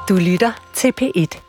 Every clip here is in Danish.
Du lytter til P1.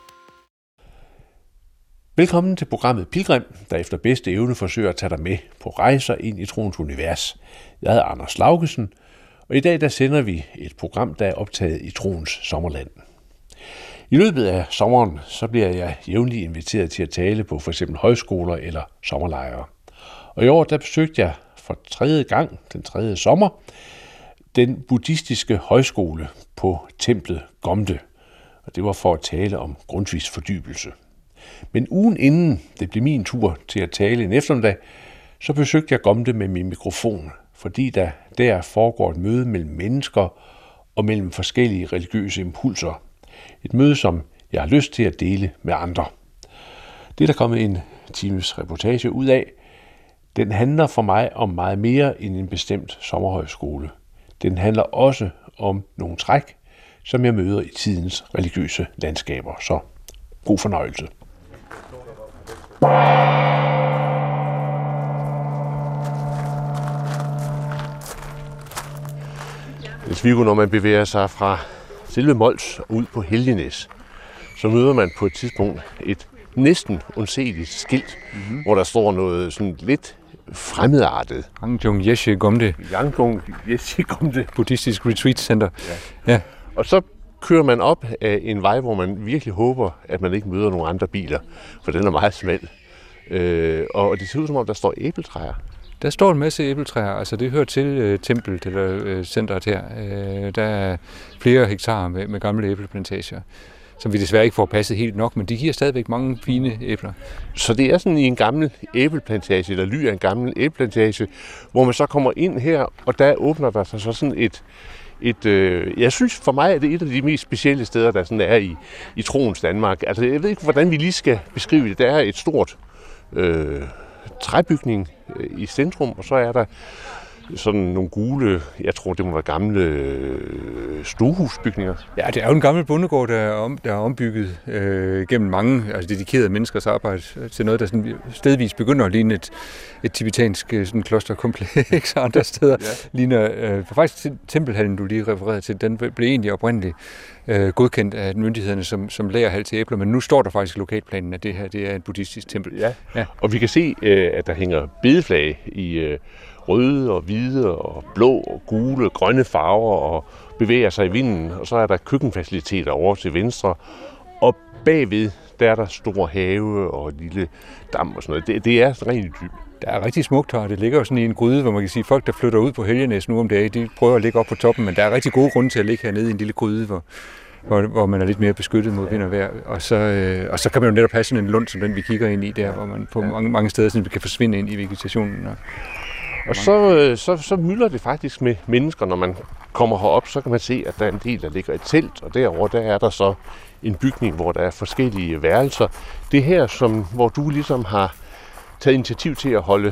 Velkommen til programmet Pilgrim, der efter bedste evne forsøger at tage dig med på rejser ind i troens univers. Jeg hedder Anders Laugesen, og i dag der sender vi et program, der er optaget i troens sommerland. I løbet af sommeren så bliver jeg jævnligt inviteret til at tale på f.eks. højskoler eller sommerlejre. Og i år der besøgte jeg for tredje gang, den tredje sommer, den buddhistiske højskole på templet Gomde. Og det var for at tale om Grundtvigs fordybelse. Men ugen inden det blev min tur til at tale en eftermiddag, så besøgte jeg Gomde med min mikrofon, fordi der foregår et møde mellem mennesker og mellem forskellige religiøse impulser. Et møde, som jeg har lyst til at dele med andre. Det er der kommet en times reportage ud af. Den handler for mig om meget mere end en bestemt sommerhøjskole. Den handler også om nogle træk, som jeg møder i tidens religiøse landskaber. Så god fornøjelse. Hvis vi når man bevæger sig fra selve Mols og ud på Helgenæs, så møder man på et tidspunkt et næsten undseligt skilt, hvor der står noget sådan lidt fremmedartet. Yangjung Yeshe Gomde. Yangjung Yeshe Gomde. Buddhistisk Retreat Center. Ja. Og så kører man op af en vej, hvor man virkelig håber, at man ikke møder nogle andre biler, for den er meget smal. Og det ser ud som om, der står æbletræer. Der står en masse æbletræer, altså det hører til templet eller centret her. Der er flere hektarer med gamle æbleplantager, som vi desværre ikke får passet helt nok, men de giver stadigvæk mange fine æbler. Så det er sådan i en gammel æbleplantage, eller ly af en gammel æbleplantage, hvor man så kommer ind her, og der åbner der sig så sådan jeg synes for mig, at det er et af de mest specielle steder, der sådan er i troens Danmark. Altså jeg ved ikke, hvordan vi lige skal beskrive det. Der er et stort træbygning i centrum, og så er der sådan nogle gule, jeg tror det må være gamle stuehusbygninger. Ja, det er jo en gammel bondegård, der er ombygget gennem mange dedikerede menneskers arbejde til noget, der sådan stedvis begynder at ligne et tibetansk sådan klosterkompleks og andre steder. Ja. Ligner faktisk tempelhallen, du lige refererede til, den blev egentlig oprindeligt godkendt af myndighederne som lagerhal til æbler, men nu står der faktisk i lokalplanen, at det her det er et buddhistisk tempel. Ja. Og vi kan se, at der hænger bedeflag i røde og hvide og blå og gule og grønne farver og bevæger sig i vinden, og så er der køkkenfaciliteter over til venstre, og bagved der er der stor have og lille dam og sådan noget. Det er rent idyl. Der er rigtig smukt her. Det ligger jo sådan i en gryde, hvor man kan sige, at folk, der flytter ud på Helgenæs nu om dagen, de prøver at ligge op på toppen, men der er rigtig gode grunde til at ligge hernede i en lille gryde, hvor man er lidt mere beskyttet mod vind og vejr. Og så kan man jo netop have sådan en lund, som den vi kigger ind i der, hvor man på mange steder sådan, kan forsvinde ind i vegetationen. Og så mylder det faktisk med mennesker, når man kommer herop, så kan man se, at der er en del, der ligger i telt, og derovre der er der så en bygning, hvor der er forskellige værelser. Det her, hvor du ligesom har taget initiativ til at holde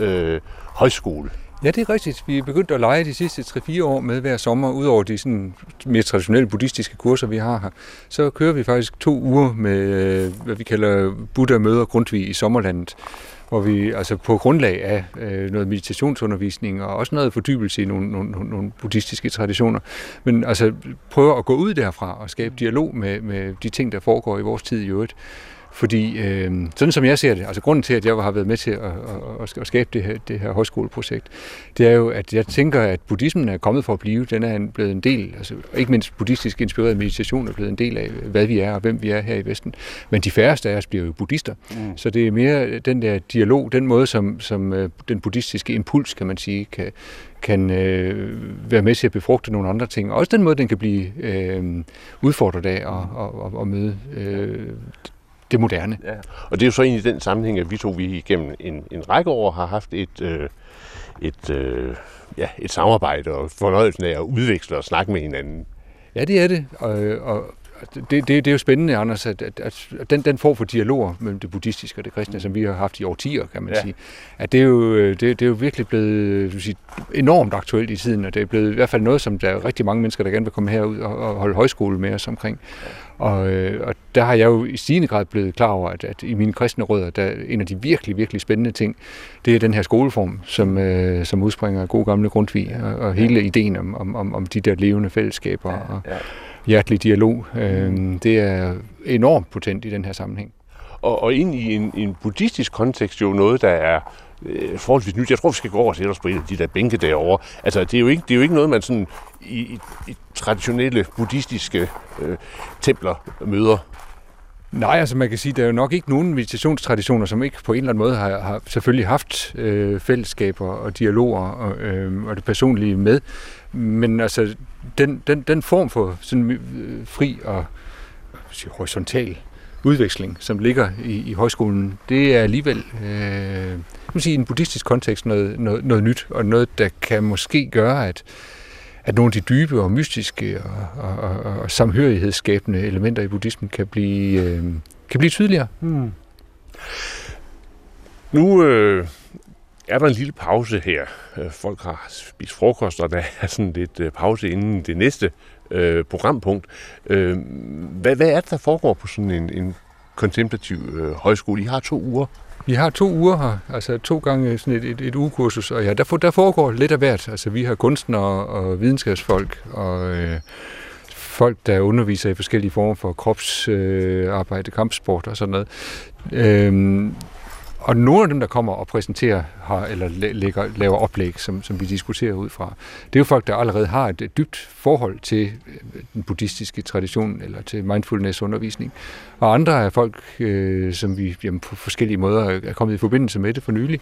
højskole. Ja, det er rigtigt. Vi er begyndt at lege de sidste 3-4 år med hver sommer, udover de sådan mere traditionelle buddhistiske kurser, vi har her. Så kører vi faktisk 2 uger med, hvad vi kalder Buddha møder Grundtvig i sommerlandet, hvor vi altså på grundlag af noget meditationsundervisning og også noget fordybelse i nogle buddhistiske traditioner, men altså prøver at gå ud derfra og skabe dialog med de ting, der foregår i vores tid i øvrigt. Fordi, sådan som jeg ser det, altså grunden til, at jeg har været med til at skabe det her højskoleprojekt, det er jo, at jeg tænker, at buddhismen er kommet for at blive. Den er blevet en del, altså ikke mindst buddhistisk inspireret meditation er blevet en del af, hvad vi er og hvem vi er her i Vesten. Men de færreste af os bliver jo buddhister. Så det er mere den der dialog, den måde, som den buddhistiske impuls, kan man sige, kan være med til at befrugte nogle andre ting. Også den måde, den kan blive udfordret af og møde det moderne. Ja. Og det er jo så egentlig den sammenhæng, at vi igennem en række år har haft et samarbejde og fornøjelsen af at udveksle og snakke med hinanden. Ja, det er det. Og det er jo spændende, Anders, at den form for dialoger mellem det buddhistiske og det kristne, som vi har haft i årtier, kan man sige, at det er jo virkelig blevet enormt aktuelt i tiden, og det er blevet i hvert fald noget, som der er rigtig mange mennesker, der gerne vil komme herud og holde højskole med os omkring. Og der har jeg jo i stigende grad blevet klar over, at i mine kristne rødder, der en af de virkelig, virkelig spændende ting, det er den her skoleform, som udspringer af gode gamle Grundtvig, og hele ideen om de der levende fællesskaber og hjertelig dialog. Det er enormt potent i den her sammenhæng. Og ind i en buddhistisk kontekst jo noget, der er forholdsvis nyt. Jeg tror, vi skal gå over og sætte os på en af de der bænke derovre. Altså, det er jo ikke noget, man sådan i traditionelle buddhistiske templer møder. Nej, altså man kan sige, at der er jo nok ikke nogen meditationstraditioner, som ikke på en eller anden måde har selvfølgelig haft fællesskaber og dialoger og det personlige med. Men altså, den form for sådan fri og horisontal udveksling, som ligger i højskolen, det er alligevel i en buddhistisk kontekst noget nyt, og noget, der kan måske gøre, at nogle af de dybe og mystiske og samhørighedsskabende elementer i buddhismen kan blive tydeligere. Nu er der en lille pause her. Folk har spist frokost, og der er sådan lidt pause inden det næste programpunkt. Hvad er det, der foregår på sådan en kontemplativ højskole? I har 2 uger. Vi har 2 uger her, altså 2 gange sådan et ugekursus, og ja, der foregår lidt af hvert. Altså vi har kunstnere og videnskabsfolk og folk, der underviser i forskellige former for kropsarbejde, kampsport og sådan noget. Og nogle af dem, der kommer og præsenterer eller laver oplæg, som vi diskuterer ud fra, det er jo folk, der allerede har et dybt forhold til den buddhistiske tradition eller til mindfulness-undervisning. Og andre er folk, som vi på forskellige måder er kommet i forbindelse med det for nylig.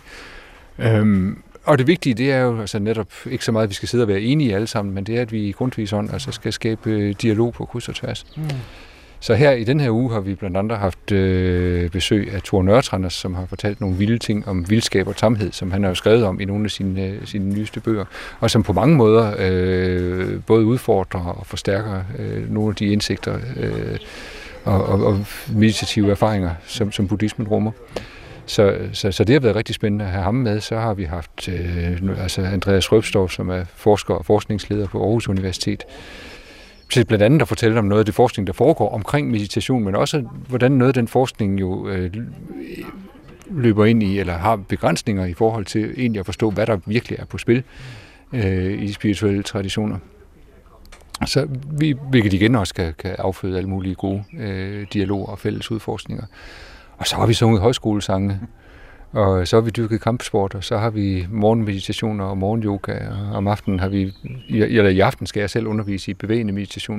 Og det vigtige, det er jo altså netop ikke så meget, at vi skal sidde og være enige alle sammen, men det er, at vi i Grundtvigs ånd altså skal skabe dialog på kryds og tværs. Så her i den her uge har vi blandt andet haft besøg af Thor Nørretranders, som har fortalt nogle vilde ting om vildskab og tamhed, som han har jo skrevet om i nogle af sine nyeste bøger, og som på mange måder både udfordrer og forstærker nogle af de indsigter og meditative erfaringer, som buddhismen rummer. Så det har været rigtig spændende at have ham med. Så har vi haft Andreas Røbstorff, som er forsker og forskningsleder på Aarhus Universitet, til blandt andet at fortælle om noget af det forskning, der foregår omkring meditation, men også hvordan noget af den forskning jo løber ind i, eller har begrænsninger i forhold til egentlig at forstå, hvad der virkelig er på spil i spirituelle traditioner. Så hvilket igen også kan afføde alle mulige gode dialoger og fælles udforskninger. Og så har vi sunget højskolesange, og så har vi dyrket kampsport, og så har vi morgenmeditationer og morgenyoga, og om aftenen har vi, eller i aften skal jeg selv undervise i bevægende meditation.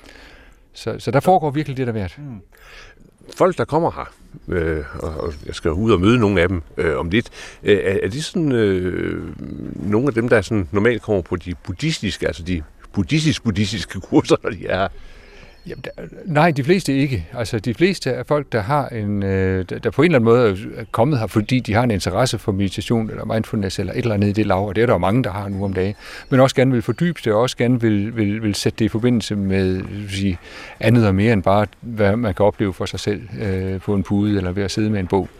Så der foregår virkelig det, der værd. Folk, der kommer her, og jeg skal ud og møde nogle af dem om lidt, er de sådan nogle af dem, der sådan normalt kommer på de buddhistiske, altså de buddhistiske kurser, når de er her? Jamen, nej, de fleste ikke. Altså, de fleste er folk, der har der på en eller anden måde er kommet her, fordi de har en interesse for meditation eller mindfulness eller et eller andet i det lav, og det er der jo mange, der har nu om dagen. Men også gerne vil fordybe det, og også gerne vil sætte det i forbindelse med andet og mere end bare, hvad man kan opleve for sig selv på en pude eller ved at sidde med en bog.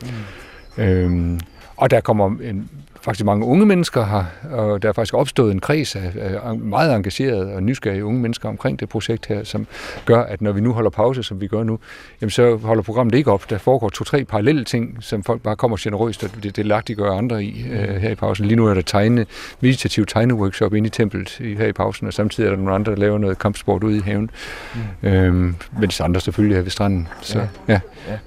Og der kommer faktisk mange unge mennesker her, og der er faktisk opstået en kreds af meget engagerede og nysgerrige unge mennesker omkring det projekt her, som gør, at når vi nu holder pause, som vi gør nu, jamen så holder programmet ikke op. Der foregår 2-3 parallelle ting, som folk bare kommer generøst, og det lagt de gør andre i her i pausen. Lige nu er der meditativ tegneworkshop inde i templet her i pausen, og samtidig er der nogle andre, der laver noget kampsport ude i haven. Mens andre selvfølgelig er ved stranden. Så, ja.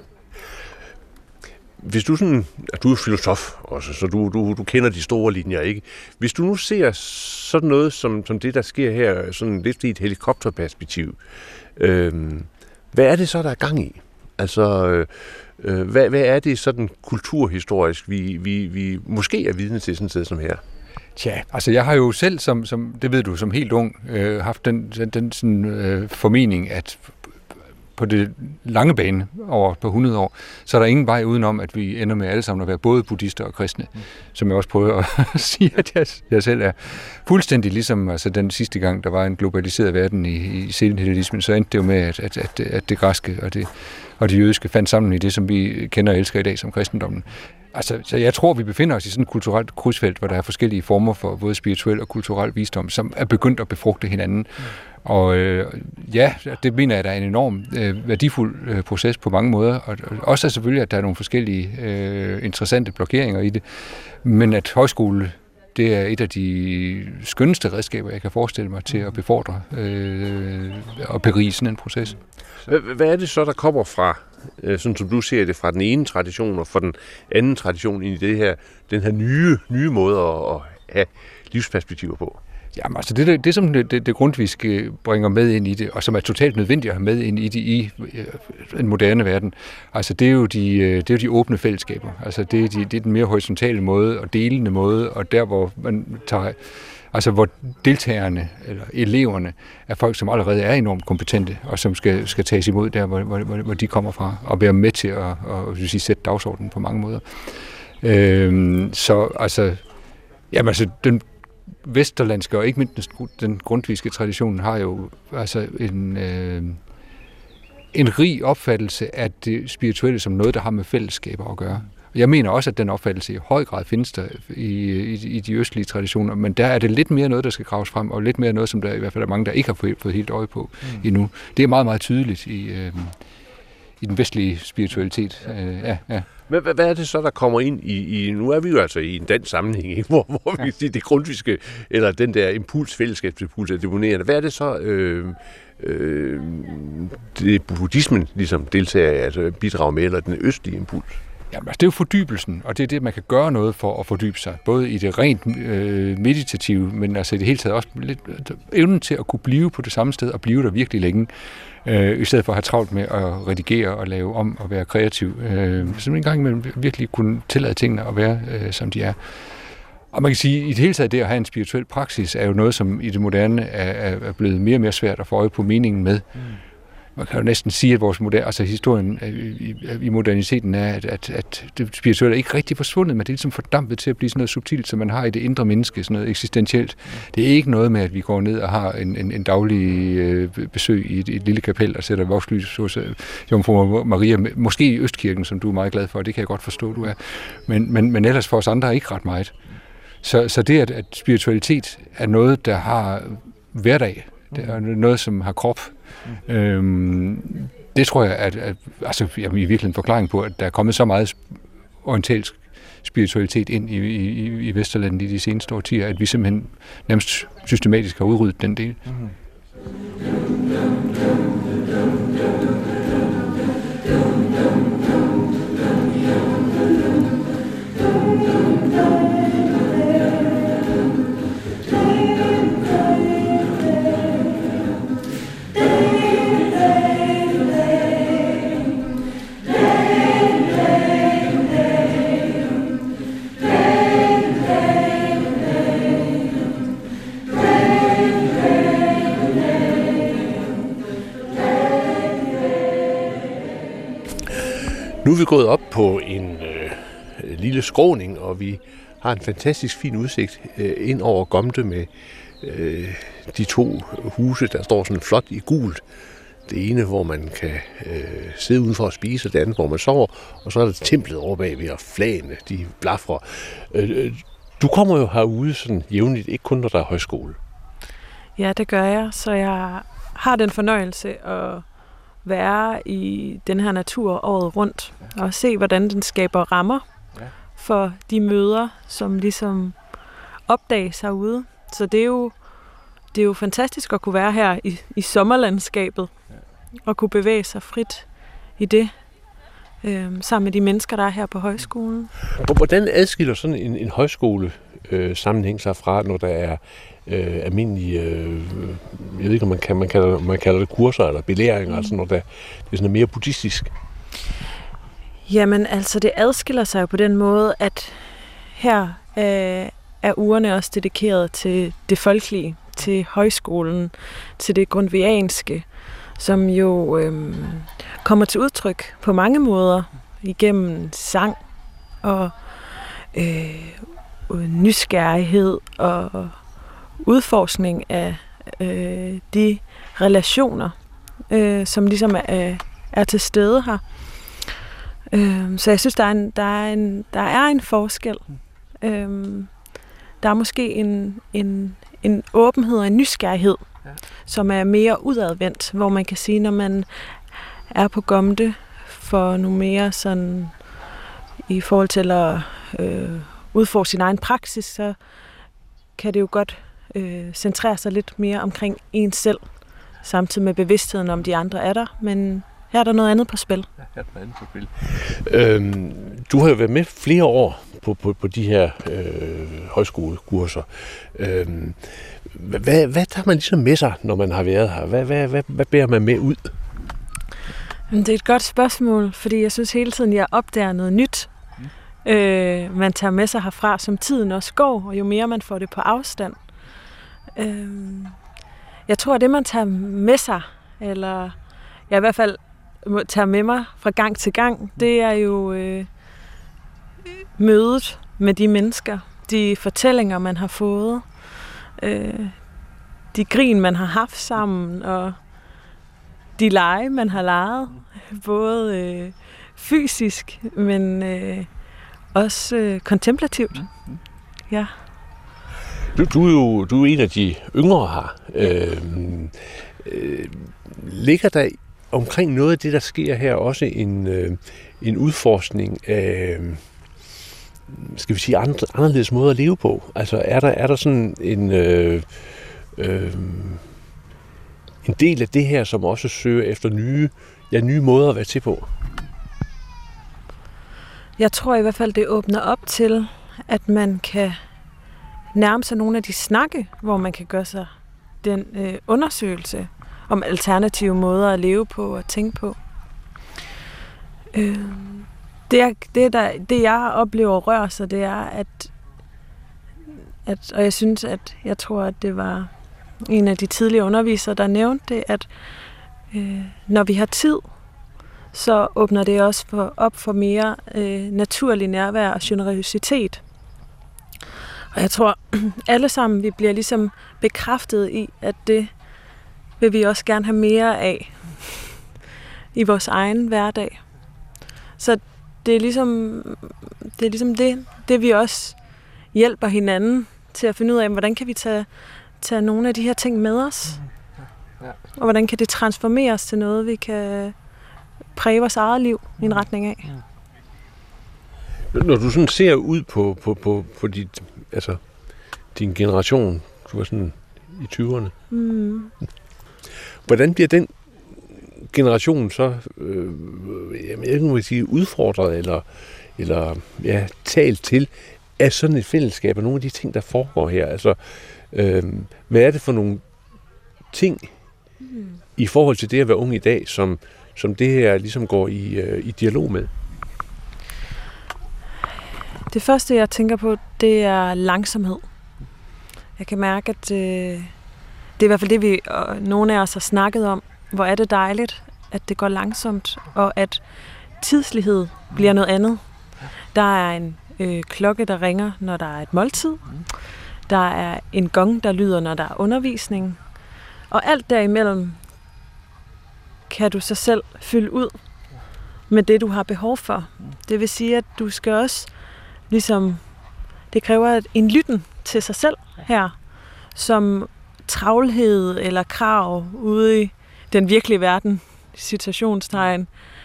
Hvis du sådan, du er filosof også, så du kender de store linjer, ikke? Hvis du nu ser sådan noget som det, der sker her, sådan lidt i et helikopterperspektiv, hvad er det så, der er gang i? Altså, hvad er det sådan kulturhistorisk, vi måske er vidne til sådan et sted som her? Tja, altså jeg har jo selv, som det ved du, som helt ung, haft den sådan, formening, at på det lange bane over på 100 år, så er der ingen vej udenom, at vi ender med alle sammen at være både buddhister og kristne, som jeg også prøver at sige, at jeg selv er fuldstændig ligesom altså den sidste gang, der var en globaliseret verden i senhellenismen, så endte det jo med, at det græske og det jødiske fandt sammen i det, som vi kender og elsker i dag som kristendommen. Så jeg tror, vi befinder os i sådan et kulturelt krydsfelt, hvor der er forskellige former for både spirituel og kulturel visdom, som er begyndt at befrugte hinanden. Og det mener jeg, der er en enorm værdifuld proces på mange måder, og også selvfølgelig, at der er nogle forskellige interessante blokeringer i det, men at højskole, det er et af de skønneste redskaber, jeg kan forestille mig til at befordre og berige sådan en proces. Hvad er det så, der kommer fra, sådan som du ser det, fra den ene tradition og fra den anden tradition ind i den her nye måde at have livsperspektiver på? Jamen, altså det som det Grundtvigske bringer med ind i det, og som er totalt nødvendigt at have med ind i det i en moderne verden, altså det er jo de åbne fællesskaber. Altså det er den mere horisontale måde og delende måde, og der hvor man tager, altså hvor deltagerne eller eleverne er folk, som allerede er enormt kompetente, og som skal tages imod der, hvor de kommer fra, og være med til at sætte dagsordenen på mange måder. Den vesterlandske og ikke mindst den grundtvigske tradition har jo altså en rig opfattelse af det spirituelle som noget, der har med fællesskaber at gøre. Jeg mener også, at den opfattelse i høj grad findes der i de østlige traditioner, men der er det lidt mere noget, der skal graves frem, og lidt mere noget, som der i hvert fald er mange, der ikke har fået helt øje på endnu. Det er meget, meget tydeligt i den vestlige spiritualitet. Hvad er det så, der kommer ind i nu er vi jo altså i en dansk sammenhæng, ikke? Hvor vi kan sige, det grundtvigske, eller den der fællesskabsimpuls er demonerende. Hvad er det så, det buddhismen ligesom deltager, altså bidrager med, eller den østlige impuls? Jamen, altså, det er jo fordybelsen, og det er det, man kan gøre noget for at fordybe sig. Både i det rent meditative, men altså i det hele taget også lidt evnen til at kunne blive på det samme sted og blive der virkelig længe, i stedet for at have travlt med at redigere og lave om og være kreativ. Så en gang imellem virkelig kunne tillade tingene at være, som de er. Og man kan sige, at i det hele taget det at have en spirituel praksis er jo noget, som i det moderne er blevet mere og mere svært at få øje på meningen med. Man kan jo næsten sige, at vores historien i moderniteten er, at det spirituelle er ikke rigtig forsvundet, men det er ligesom fordampet til at blive sådan noget subtilt, som man har i det indre menneske, sådan noget eksistentielt. Det er ikke noget med, at vi går ned og har en daglig besøg i et lille kapel og sætter vokslys hos Jomfru Maria, måske i Østkirken, som du er meget glad for, det kan jeg godt forstå, du er. Men ellers for os andre er ikke ret meget. Så det, at spiritualitet er noget, der har hverdag, det er noget, som har krop. Det tror jeg, at i virkeligheden en forklaring på, at der er kommet så meget orientalsk spiritualitet ind i Vesterlandet i de seneste årtier, at vi simpelthen nærmest systematisk har udryddet den del. Nu er vi gået op på en lille skråning, og vi har en fantastisk fin udsigt ind over Gomte med de to huse, der står sådan flot i gult. Det ene, hvor man kan sidde udenfor og spise, og det andet, hvor man sover, og så er der templet over bagved, og flagene, de blafrer. Du kommer jo herude sådan jævnligt, ikke kun når der er højskole. Ja, det gør jeg, så jeg har den fornøjelse at være i den her natur året rundt, og se, hvordan den skaber rammer for de møder, som ligesom opdages herude. Så det er jo fantastisk at kunne være her i sommerlandskabet, og kunne bevæge sig frit i det, sammen med de mennesker, der er her på højskolen. Hvordan adskiller sådan en højskole sammenhæng sig fra, når der er almindelige, jeg ved ikke, om man kalder det kurser eller belæringer, altså når det er sådan mere buddhistisk? Jamen, altså det adskiller sig jo på den måde, at her er ugerne også dedikeret til det folkelige, til højskolen, til det grundtvigianske, som jo kommer til udtryk på mange måder igennem sang og nysgerrighed og udforskning af de relationer, som ligesom er til stede her. Så jeg synes, der er en forskel. Der er måske en åbenhed og en nysgerrighed, som er mere udadvendt, hvor man kan sige, når man er på Gomde for nogle mere sådan i forhold til at udforske sin egen praksis, så kan det jo godt centrere sig lidt mere omkring en selv, samtidig med bevidstheden om de andre er der, men her er der noget andet på spil. Du har jo været med flere år på de her højskolekurser. Hvad tager man ligesom med sig, når man har været her? Hvad bærer man med ud? Det er et godt spørgsmål, fordi jeg synes hele tiden, jeg opdager noget nyt. Man tager med sig herfra, som tiden også går, og jo mere man får det på afstand. Jeg tror, at det, man tager med sig, eller jeg i hvert fald tager med mig fra gang til gang, det er jo mødet med de mennesker, de fortællinger, man har fået, de grin, man har haft sammen, og de lege, man har leget, både fysisk, men også kontemplativt. Ja. Du er jo en af de yngre her. Ligger der omkring noget af det, der sker her, også en udforskning af, skal vi sige, anderledes måder at leve på? Altså er der sådan en del af det her, som også søger efter nye måder at være til på? Jeg tror i hvert fald, det åbner op til, at man kan nærme sig nogle af de snakke, hvor man kan gøre sig den undersøgelse om alternative måder at leve på og tænke på. Det jeg oplever rører sig, det er, at og jeg tror, at det var en af de tidligere undervisere, der nævnte det, at når vi har tid, så åbner det også op for mere naturlig nærvær og generøsitet. Og jeg tror, alle sammen, vi bliver ligesom bekræftet i, at det vil vi også gerne have mere af i vores egen hverdag. Så det er ligesom det vi også hjælper hinanden til at finde ud af, hvordan kan vi tage nogle af de her ting med os? Og hvordan kan det transformeres til noget, vi kan præge vores eget liv i en retning af? Når du sådan ser ud på din generation, du var sådan i 20'erne, hvordan bliver den generation så udfordret eller talt til af sådan et fællesskab og nogle af de ting, der foregår her? Altså, hvad er det for nogle ting i forhold til det at være ung i dag, som det her ligesom går i dialog med? Det første, jeg tænker på, det er langsomhed. Jeg kan mærke, at det er i hvert fald det, vi nogle af os har snakket om. Hvor er det dejligt, at det går langsomt, og at tidslighed bliver noget andet. Der er en klokke, der ringer, når der er et måltid. Der er en gong, der lyder, når der er undervisning. Og alt derimellem kan du så selv fylde ud med det, du har behov for. Det vil sige, at du skal også ligesom, det kræver en lytten til sig selv her, som travlhed eller krav ude i den virkelige verden, citationstegn,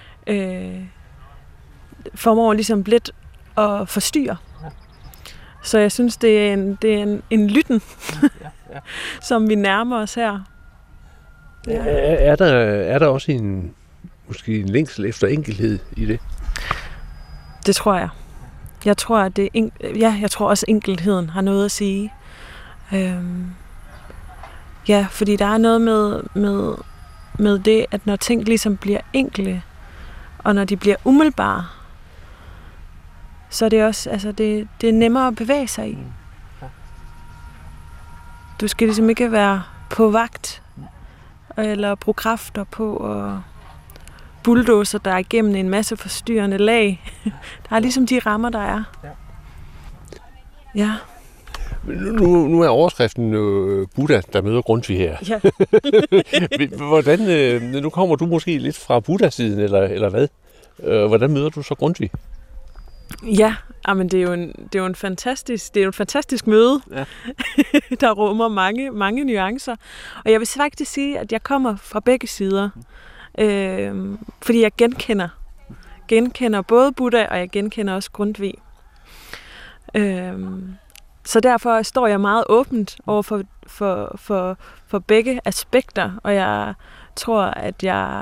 formår ligesom lidt at forstyrre. Så jeg synes, det er en lytten, som vi nærmer os her. Ja. Er der også måske en længsel efter enkelhed i det? Det tror jeg. Jeg tror, at jeg tror også, enkelheden har noget at sige. Fordi der er noget med det, at når ting ligesom bliver enkle, og når de bliver umiddelbare, så er det også, altså det er nemmere at bevæge sig i. Du skal ligesom ikke være på vagt, eller bruge kræfter på at bulldozer der igennem en masse forstyrrende lag. Der er ligesom de rammer, der er. Ja. Nu er overskriften Buddha, der møder Grundtvig her. Ja. Hvordan, nu kommer du måske lidt fra Buddha-siden, eller hvad? Hvordan møder du så Grundtvig? Ja, men det er jo en fantastisk møde, ja. Der rummer mange nuancer. Og jeg vil faktisk sige, at jeg kommer fra begge sider, fordi jeg genkender både Buddha, og jeg genkender også Grundtvig. Så derfor står jeg meget åbent over for begge aspekter, og jeg tror, at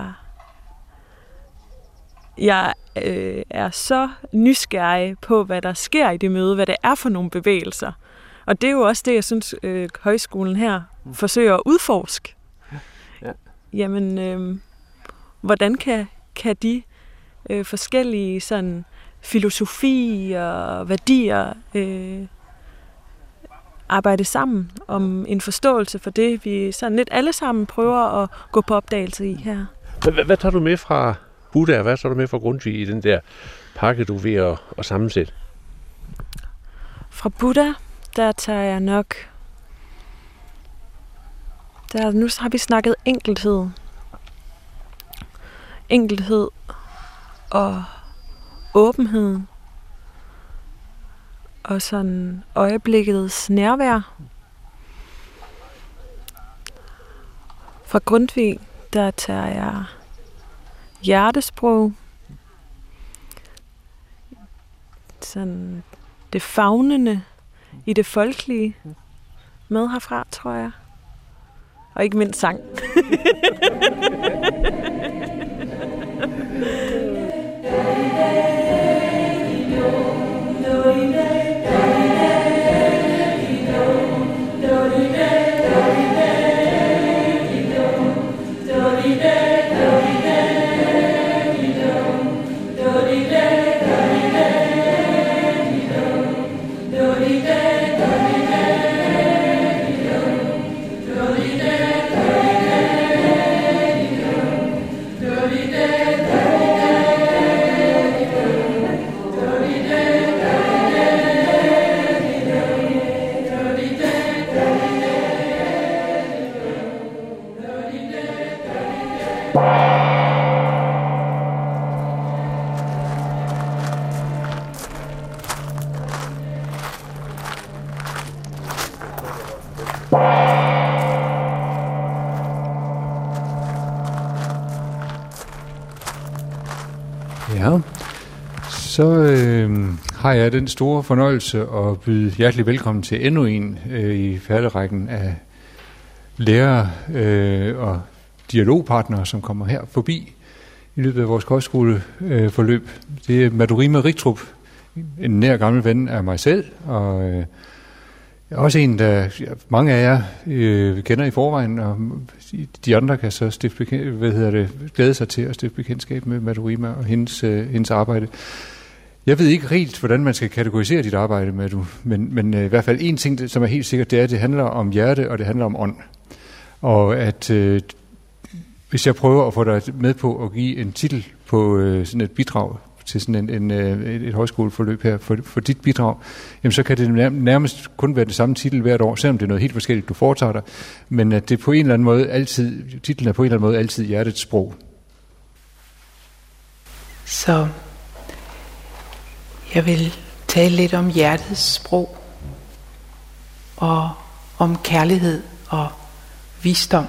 jeg er så nysgerrig på, hvad der sker i det møde, hvad det er for nogle bevægelser. Og det er jo også det, jeg synes, højskolen her forsøger at udforske. Ja. Jamen, hvordan kan de forskellige sådan, filosofi og værdier arbejde sammen om en forståelse for det, vi sådan lidt alle sammen prøver at gå på opdagelse i her. Hvad tager du med fra Buddha, og hvad tager du med fra Grundtvig i den der pakke, du er ved at sammensætte? Fra Buddha, der tager jeg nok... Nu har vi snakket enkelhed. Enkelhed og åbenhed. Og sådan øjeblikkets nærvær. Fra Grundtvig, der tager jeg hjertesprog. Sådan det favnende i det folkelige med herfra, tror jeg. Og ikke mindst sang. Ja, så har jeg den store fornøjelse at byde hjertelig velkommen til endnu en i færdigrækken af lærere og dialogpartnere, som kommer her forbi i løbet af vores kostskoleforløb. Det er Madhurima Richtrup, en nær gammel ven af mig selv, og også en, der mange af jer kender i forvejen, og de andre kan så glæde sig til at stifte bekendtskab med Madhurima og hendes arbejde. Jeg ved ikke helt, hvordan man skal kategorisere dit arbejde, Madhu, men i hvert fald en ting, som er helt sikkert, det er, at det handler om hjerte, og det handler om ånd. Og at hvis jeg prøver at få dig med på at give en titel på sådan et bidrag til sådan et højskoleforløb her for dit bidrag, jamen så kan det nærmest kun være det samme titel hvert år, selvom det er noget helt forskelligt, du foretager dig, men at det på en eller anden måde altid, titlen er på en eller anden måde altid hjertets sprog. Så jeg vil tale lidt om hjertets sprog, og om kærlighed og visdom.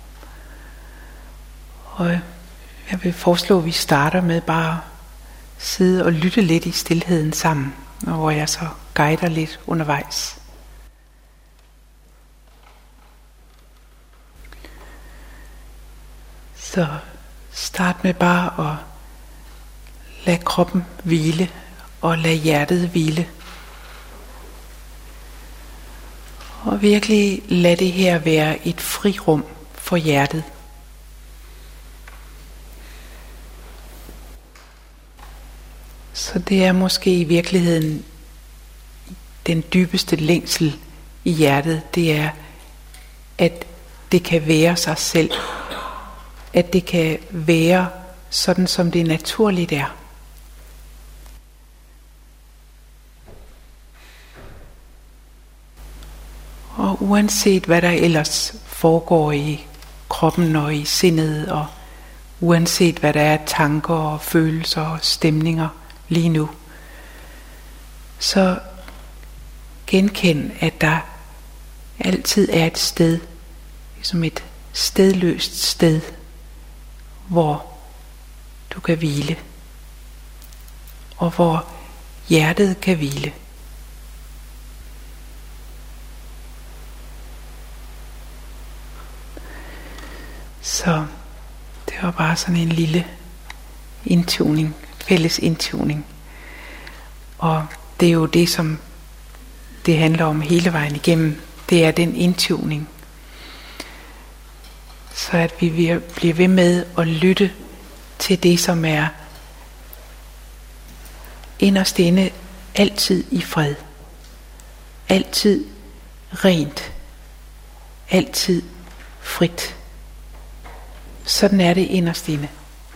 Og jeg vil foreslå, at vi starter med bare sidde og lytte lidt i stilheden sammen, og hvor jeg så guider lidt undervejs. Så start med bare at lade kroppen hvile, og lade hjertet hvile. Og virkelig lad det her være et frirum for hjertet. Så det er måske i virkeligheden den dybeste længsel i hjertet, det er, at det kan være sig selv. At det kan være sådan, som det naturligt er. Og uanset hvad der ellers foregår i kroppen og i sindet og uanset hvad der er tanker og følelser og stemninger lige nu. Så genkend, at der altid er et sted, som et stedløst sted, hvor du kan hvile, og hvor hjertet kan hvile. Så det var bare sådan en lille indtuning, fælles indtuning. Og det er jo det, som det handler om hele vejen igennem. Det er den indtuning. Så at vi bliver ved med at lytte til det, som er inderst inde altid i fred. Altid rent. Altid frit. Sådan er det inderst inde.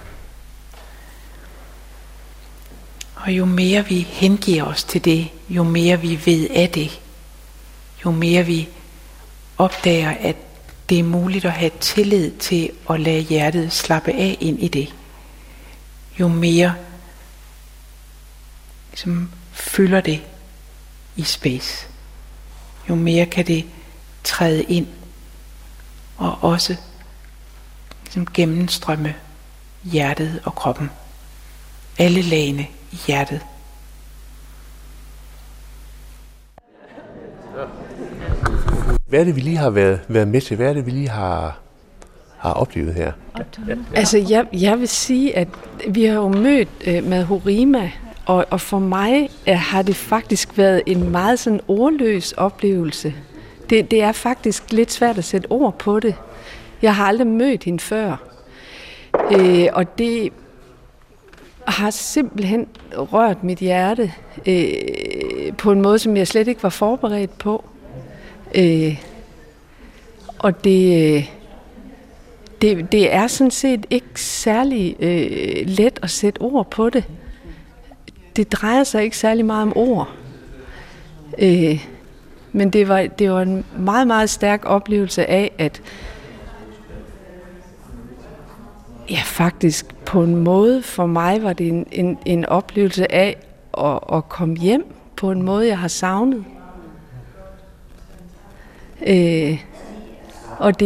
Og jo mere vi hengiver os til det, jo mere vi ved af det, jo mere vi opdager, at det er muligt at have tillid til at lade hjertet slappe af ind i det, jo mere ligesom fylder det i space. Jo mere kan det træde ind og også ligesom gennemstrømme hjertet og kroppen. Alle lagene i hjertet. Hvad er det, vi lige har været med til? Hvad er det, vi lige har oplevet her? Altså, jeg vil sige, at vi har jo mødt Madhurima, og for mig har det faktisk været en meget sådan ordløs oplevelse. Det er faktisk lidt svært at sætte ord på det. Jeg har aldrig mødt hende før. Og det har simpelthen rørt mit hjerte på en måde, som jeg slet ikke var forberedt på. Og det er sådan set ikke særlig let at sætte ord på det. Det drejer sig ikke særlig meget om ord. Men det var en meget, meget stærk oplevelse af, at ja, faktisk på en måde for mig var det en oplevelse af at komme hjem på en måde, jeg har savnet. Og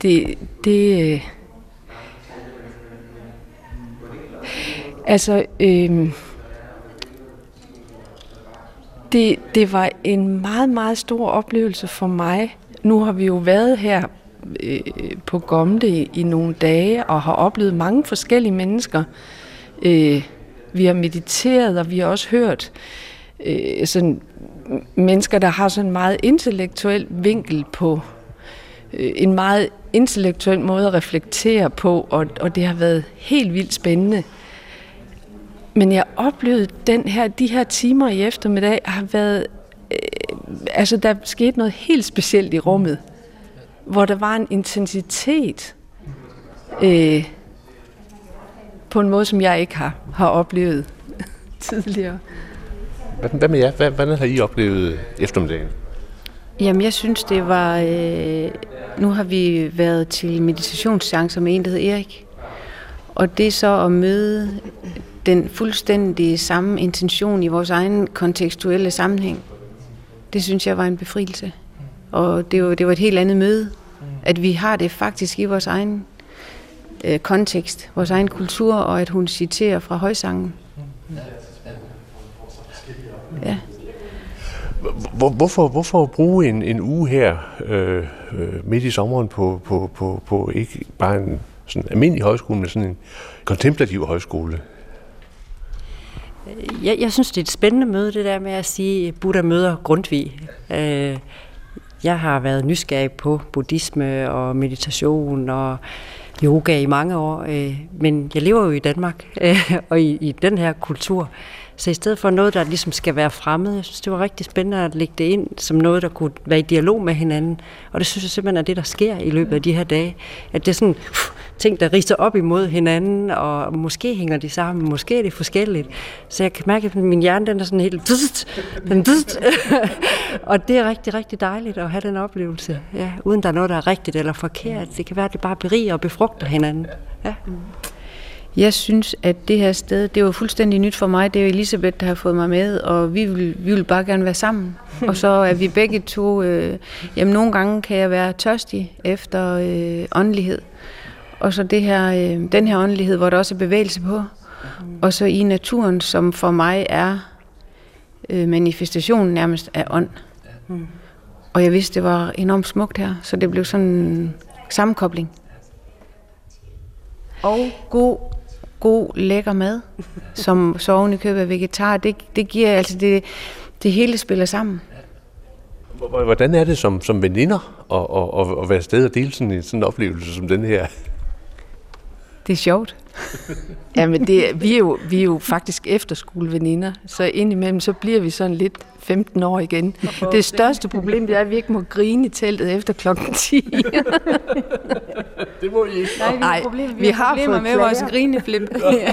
det var en meget, meget stor oplevelse for mig. Nu har vi jo været her på Gomde i nogle dage og har oplevet mange forskellige mennesker. Vi har mediteret, og vi har også hørt sådan mennesker, der har sådan en meget intellektuel vinkel på en meget intellektuel måde at reflektere på, og det har været helt vildt spændende. Men jeg oplevede de her timer i eftermiddag har været, der skete noget helt specielt i rummet, hvor der var en intensitet på en måde, som jeg ikke har oplevet tidligere. Hvad med jer? Hvordan har I oplevet eftermiddagen? Jamen, jeg synes, det var... nu har vi været til meditationsseancer med en, der hedder Erik. Og det er så at møde den fuldstændig samme intention i vores egen kontekstuelle sammenhæng. Det synes jeg var en befrielse. Og det var et helt andet møde. At vi har det faktisk i vores egen kontekst, vores egen kultur, og at hun citerer fra højsangen. Ja. Hvorfor bruge en uge her midt i sommeren på ikke bare en sådan almindelig højskole, men sådan en kontemplativ højskole? Jeg synes, det er et spændende møde, det der med at sige, at Buddha møder Grundtvig. Jeg har været nysgerrig på buddhisme og meditation og yoga i mange år, men jeg lever jo i Danmark og i den her kultur. Så i stedet for noget, der ligesom skal være fremmed, jeg synes, det var rigtig spændende at lægge det ind som noget, der kunne være i dialog med hinanden. Og det synes jeg simpelthen er det, der sker i løbet af de her dage. At det er sådan ting, der riser op imod hinanden, og måske hænger de sammen, måske er det forskelligt. Så jeg kan mærke, at min hjerne den er sådan helt... Og det er rigtig, rigtig dejligt at have den oplevelse, ja, uden der er noget, der er rigtigt eller forkert. Det kan være, at det bare beriger og befrugter hinanden. Ja. Jeg synes, at det her sted, det var fuldstændig nyt for mig. Det er jo Elisabeth, der har fået mig med, og vi vil bare gerne være sammen. Og så er vi begge to... nogle gange kan jeg være tørstig efter åndelighed. Og så den her åndelighed, hvor der også er bevægelse på. Og så i naturen, som for mig er manifestationen nærmest af ånd. Og jeg vidste, det var enormt smukt her, så det blev sådan en sammenkobling. Og god lækker mad, som så oven i købet af vegetar, det giver altså det hele spiller sammen. Hvordan er det som veninder at være afsted og dele sådan en oplevelse som den her? Det er sjovt. Jamen, vi er jo faktisk efterskoleveninder, så indimellem så bliver vi sådan lidt 15 år igen. Det største problem, det er, at vi ikke må grine i teltet efter klokken 10. Det må I ikke. Nej, vi har problemer med vores grineflip. Det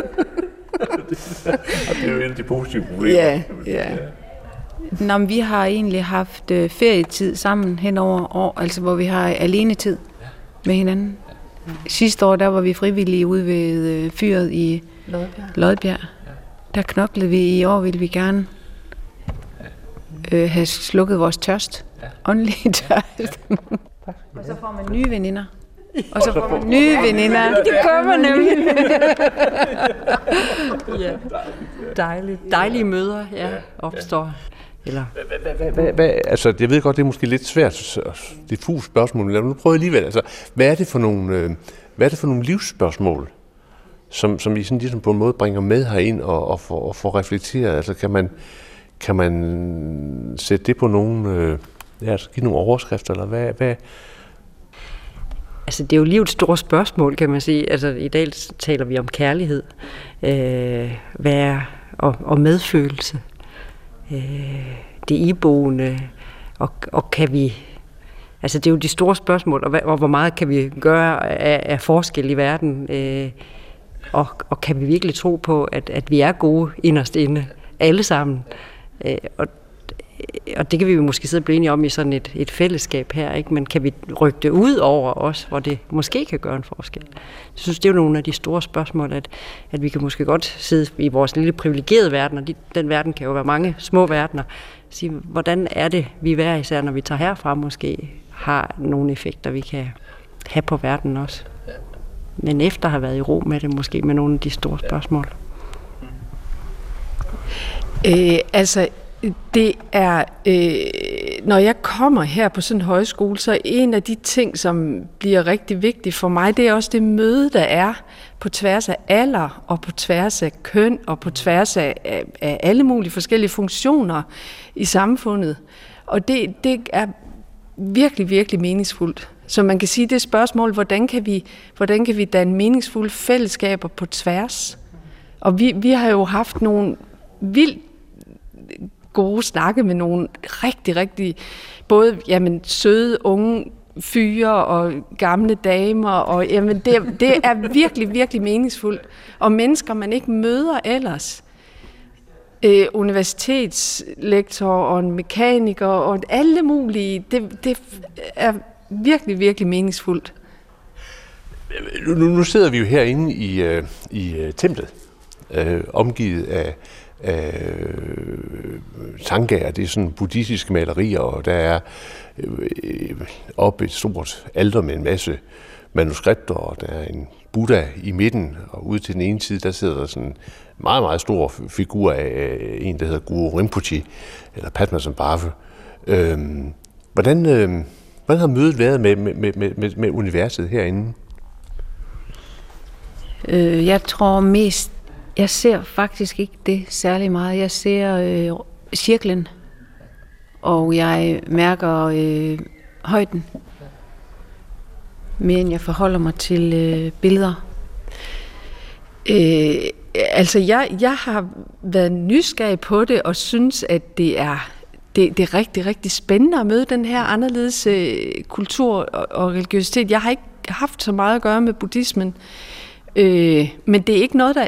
er jo et af de positive problemer. Ja. Nå, men vi har egentlig haft ferietid sammen hen over år, altså hvor vi har alenetid med hinanden. Sidste år, der var vi frivillige ude ved fyret i Lodbjerg. Der knoklede vi. I år ville vi gerne have slukket vores tørst. Åndelig tørst. Og så får man nye veninder. Og så får man nye veninder. Det kommer nemlig. Ja. Dejlige møder, opstår. Eller... Altså, jeg ved godt, det er måske lidt svært, diffus spørgsmål, men nu prøver jeg alligevel. Altså, hvad er det for nogle livsspørgsmål, som I sådan ligesom på en måde bringer med herind og får reflekteret? Altså, kan man sætte det på nogle, give nogle overskrifter, eller hvad? Altså, det er jo livets store spørgsmål, kan man sige. Altså, i dag taler vi om kærlighed, og medfølelse. Det iboende, og kan vi... Altså, det er jo de store spørgsmål, og hvor meget kan vi gøre af forskel i verden, og kan vi virkelig tro på, at vi er gode inderst inde, alle sammen. Og det kan vi jo måske sidde og blive enige om i sådan et fællesskab her, ikke? Men kan vi rykke det ud over os, hvor det måske kan gøre en forskel? Jeg synes, det er jo nogle af de store spørgsmål, at vi kan måske godt sidde i vores lille privilegerede verden, og den verden kan jo være mange små verdener, sige, hvordan er det, vi hver især, når vi tager herfra, måske har nogle effekter, vi kan have på verden også. Men efter at have været i ro med det, måske med nogle af de store spørgsmål. Det er, når jeg kommer her på sådan en højskole, så en af de ting, som bliver rigtig vigtigt for mig, det er også det møde, der er på tværs af alder, og på tværs af køn, og på tværs af alle mulige forskellige funktioner i samfundet. Og det er virkelig, virkelig meningsfuldt. Så man kan sige det spørgsmål, hvordan kan vi danne meningsfulde fællesskaber på tværs? Og vi har jo haft nogle vildt gode snakke med nogle rigtig, både søde, unge fyre og gamle damer, og det er virkelig, virkelig meningsfuldt. Og mennesker, man ikke møder ellers. Universitetslektor og en mekaniker og alle mulige, det er virkelig, virkelig meningsfuldt. Nu sidder vi jo herinde i templet, omgivet af tangaer, det er sådan buddhistiske malerier, og der er oppe et stort alter med en masse manuskripter, og der er en Buddha i midten, og ude til den ene side, der sidder der sådan en meget, meget stor figur af en, der hedder Guru Rinpoche, eller Padmasambhava. Hvordan har mødet været med universet herinde? Jeg tror mest, jeg ser faktisk ikke det særlig meget. Jeg ser cirklen, og jeg mærker højden, mere end jeg forholder mig til billeder. Jeg har været nysgerrig på det, og synes, at det er rigtig, rigtig spændende at møde den her anderledes kultur og religiøsitet. Jeg har ikke haft så meget at gøre med buddhismen, men det er ikke noget,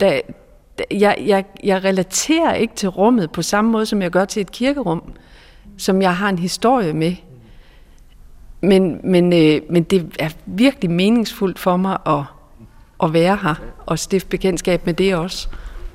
jeg relaterer ikke til rummet på samme måde, som jeg gør til et kirkerum, som jeg har en historie med. Men det er virkelig meningsfuldt for mig at være her og stifte bekendtskab med det også.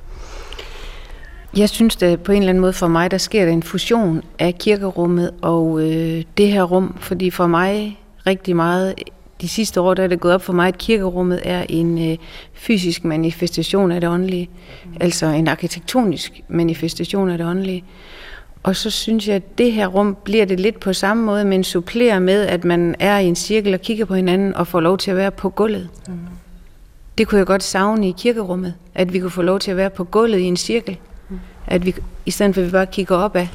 Jeg synes, at på en eller anden måde for mig, der sker der en fusion af kirkerummet og det her rum, fordi for mig rigtig meget de sidste år, der er det gået op for mig, at kirkerummet er en fysisk manifestation af det åndelige, altså en arkitektonisk manifestation af det åndelige. Og så synes jeg, at det her rum bliver det lidt på samme måde, men supplerer med, at man er i en cirkel og kigger på hinanden og får lov til at være på gulvet. Det kunne jeg godt savne i kirkerummet, at vi kunne få lov til at være på gulvet i en cirkel. At vi, i stedet for at vi bare kigger opad.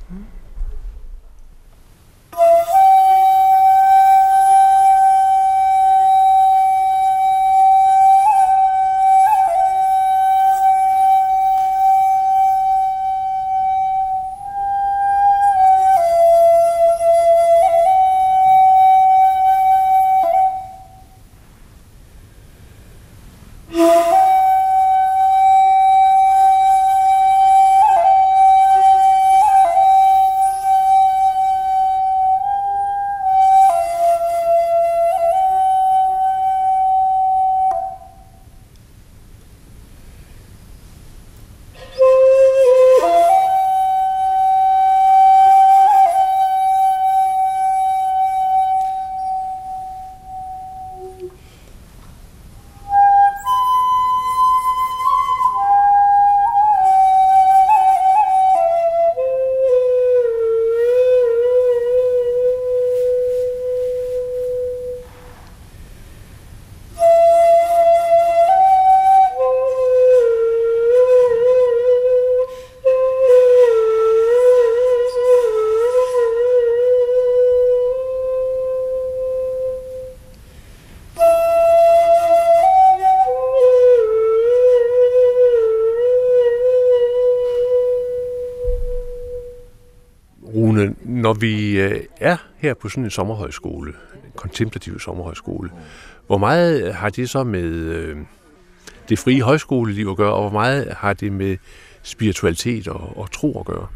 Rune, når vi er her på sådan en sommerhøjskole, en kontemplativ sommerhøjskole, hvor meget har det så med det frie højskoleliv at gøre, og hvor meget har det med spiritualitet og tro at gøre?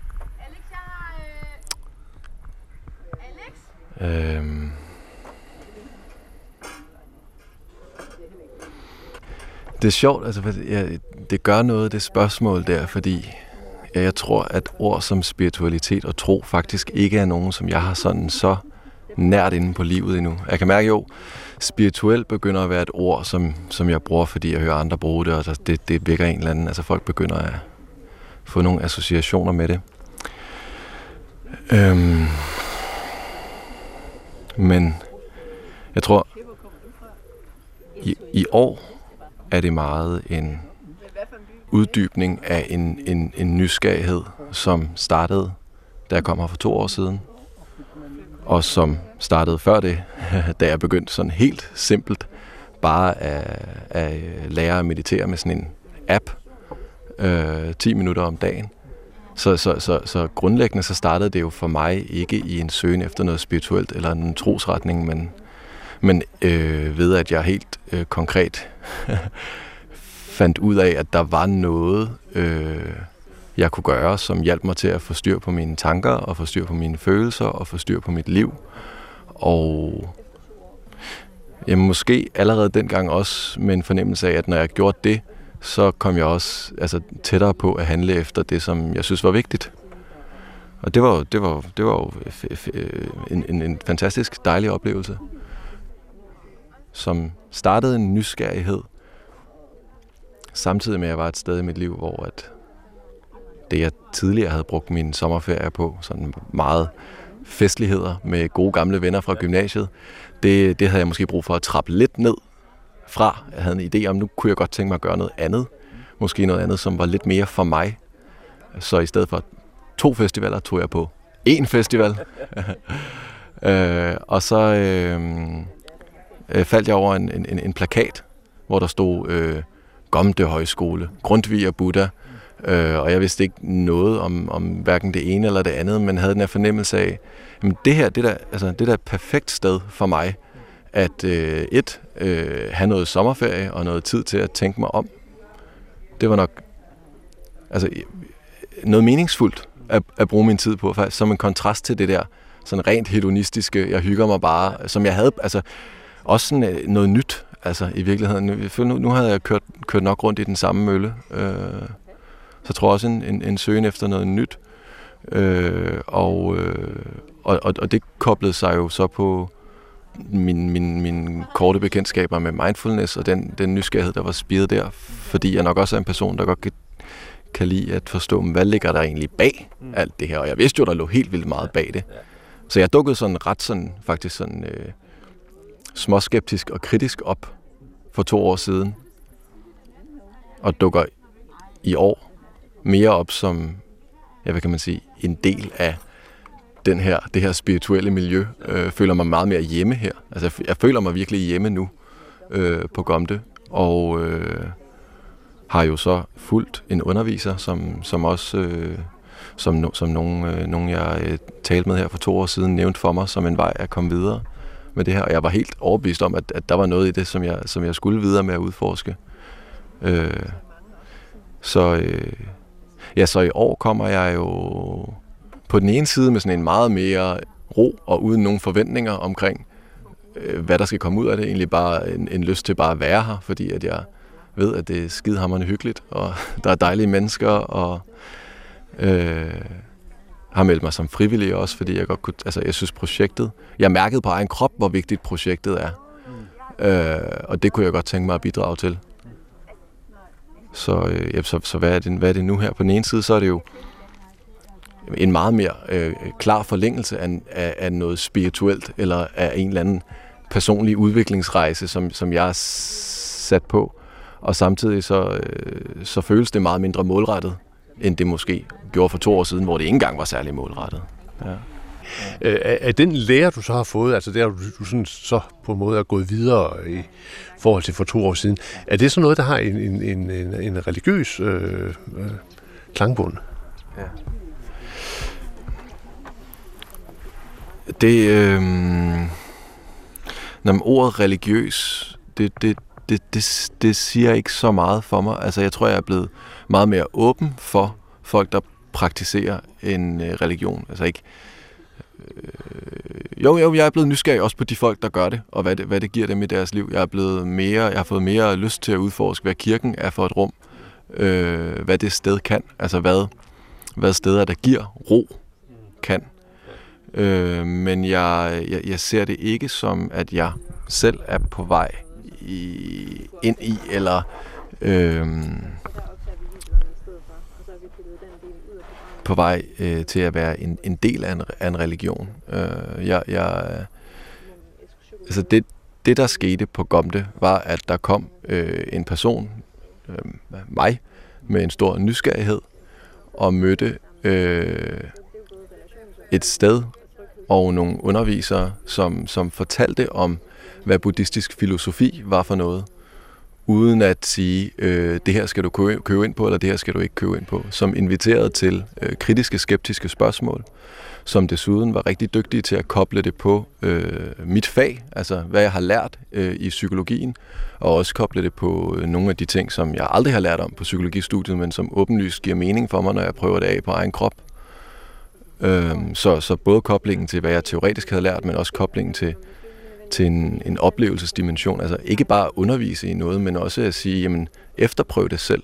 Det er sjovt, altså det gør noget, det spørgsmål der, fordi jeg tror, at ord som spiritualitet og tro faktisk ikke er nogen, som jeg har sådan så nært inde på livet endnu. Jeg kan mærke, jo, spirituel begynder at være et ord, som jeg bruger, fordi jeg hører andre bruge det, og det vækker en eller anden, altså folk begynder at få nogle associationer med det. Men jeg tror, i år er det meget en uddybning af en nysgerrighed, som startede, da jeg kom her for 2 år siden, og som startede før det, da jeg begyndte sådan helt simpelt bare at lære at meditere med sådan en app 10 minutter om dagen. Så grundlæggende så startede det jo for mig ikke i en søgen efter noget spirituelt eller en trosretning, men ved at jeg helt konkret fandt ud af, at der var noget, jeg kunne gøre, som hjalp mig til at få styr på mine tanker, og få styr på mine følelser, og få styr på mit liv. Og måske allerede dengang også med en fornemmelse af, at når jeg gjorde det, så kom jeg også tættere på at handle efter det, som jeg synes var vigtigt. Og det var jo en fantastisk dejlig oplevelse, som startede en nysgerrighed, samtidig med, at jeg var et sted i mit liv, hvor at det, jeg tidligere havde brugt min sommerferie på, sådan meget festligheder med gode gamle venner fra gymnasiet, det havde jeg måske brug for at trappe lidt ned fra. Jeg havde en idé om, nu kunne jeg godt tænke mig at gøre noget andet. Måske noget andet, som var lidt mere for mig. Så i stedet for 2 festivaler, tog jeg på 1 festival. Og så faldt jeg over en plakat, hvor der stod Gomde Højskole, Grundtvig og Buddha. Og jeg vidste ikke noget om hverken det ene eller det andet, men havde den her fornemmelse af, at det her, det er et perfekt sted for mig, at have noget sommerferie og noget tid til at tænke mig om. Det var nok noget meningsfuldt at bruge min tid på, faktisk, som en kontrast til det der sådan rent hedonistiske, jeg hygger mig bare, som jeg havde, også sådan noget nyt. altså i virkeligheden. Nu havde jeg kørt nok rundt i den samme mølle. Så jeg tror også en søgen efter noget nyt. Og det koblede sig jo så på min korte bekendtskaber med mindfulness og den nysgerrighed, der var spiret der, fordi jeg nok også er en person, der godt kan lide at forstå, hvad ligger der egentlig bag alt det her, og jeg vidste jo, der lå helt vildt meget bag det. Så jeg dukkede faktisk småskeptisk og kritisk op for 2 år siden, og dukker i år mere op som, hvad kan man sige, en del af det her spirituelle miljø. Føler mig meget mere hjemme her. Altså jeg føler mig virkelig hjemme nu på Gomde, og har jo så fulgt en underviser, som også som nogen jeg talte med her for 2 år siden nævnte for mig som en vej at komme videre med det her. Og jeg var helt overbevist om, at der var noget i det, som jeg skulle videre med at udforske. Så i år kommer jeg jo på den ene side med sådan en meget mere ro og uden nogen forventninger omkring, hvad der skal komme ud af det. Egentlig bare en lyst til bare at være her, fordi at jeg ved, at det er skidehamrende hyggeligt, og der er dejlige mennesker, og har meldt mig som frivillig også, fordi jeg godt kunne, altså jeg synes projektet, jeg mærkede på egen krop, hvor vigtigt projektet er. Og det kunne jeg godt tænke mig at bidrage til. Så hvad er det nu her? På den ene side, så er det jo en meget mere klar forlængelse af noget spirituelt, eller af en eller anden personlig udviklingsrejse, som jeg er sat på. Og samtidig så føles det meget mindre målrettet, end det måske gjorde for 2 år siden, hvor det ikke engang var særlig målrettet. Ja. Er den lære, du så har fået, altså der du sådan så på en måde er gået videre i forhold til for 2 år siden, er det så noget, der har en religiøs klangbund? Ja. Det ordet religiøs, det siger ikke så meget for mig. Altså jeg tror, jeg er blevet meget mere åben for folk, der praktiserer en religion. Altså ikke jo, jeg er blevet nysgerrig også på de folk, der gør det, og hvad det giver dem i deres liv. Jeg har fået mere lyst til at udforske, hvad kirken er for et rum, hvad det sted kan, altså hvad steder, der giver ro, kan. Men jeg ser det ikke som, at jeg selv er på vej ind i, eller på vej til at være en del af en religion. Altså det, der skete på Gomde, var, at der kom en person, mig, med en stor nysgerrighed, og mødte et sted og nogle undervisere, som fortalte om, hvad buddhistisk filosofi var for noget, uden at sige, det her skal du købe ind på, eller det her skal du ikke købe ind på, som inviterede til kritiske, skeptiske spørgsmål, som desuden var rigtig dygtige til at koble det på mit fag, altså hvad jeg har lært i psykologien, og også koble det på nogle af de ting, som jeg aldrig har lært om på psykologistudiet, men som åbenlyst giver mening for mig, når jeg prøver det af på egen krop. Så både koblingen til, hvad jeg teoretisk havde lært, men også koblingen til en oplevelsesdimension. Altså ikke bare undervise i noget, men også at sige, jamen, efterprøv det selv.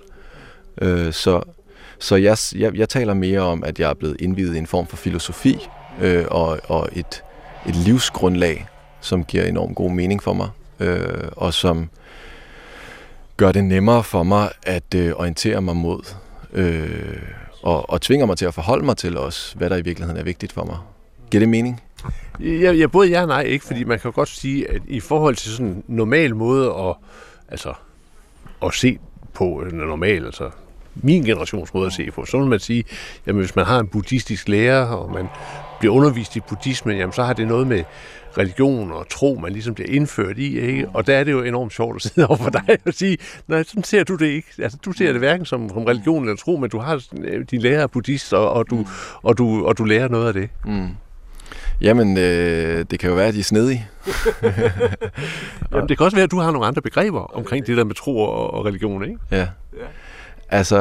Så jeg taler mere om, at jeg er blevet indviet i en form for filosofi, og et livsgrundlag, som giver enormt god mening for mig, og som gør det nemmere for mig at orientere mig mod, og tvinger mig til at forholde mig til også, hvad der i virkeligheden er vigtigt for mig. Giver det mening? Ja, både ja og nej, ikke, fordi man kan godt sige, at i forhold til sådan en normal måde at se på, normal, altså min generations måde at se på, så vil man sige, jamen hvis man har en buddhistisk lærer, og man bliver undervist i buddhismen, jamen så har det noget med religion og tro, man ligesom bliver indført i, ikke? Og der er det jo enormt sjovt at sidde over for dig og sige, nej, sådan ser du det ikke. Altså, du ser det hverken som religion eller tro, men du har din lærer er buddhist, og du lærer noget af det. Mm. Jamen, det kan jo være, at de er snedige. Jamen, det kan også være, at du har nogle andre begreber omkring det der med tro og religion, ikke? Ja. Altså,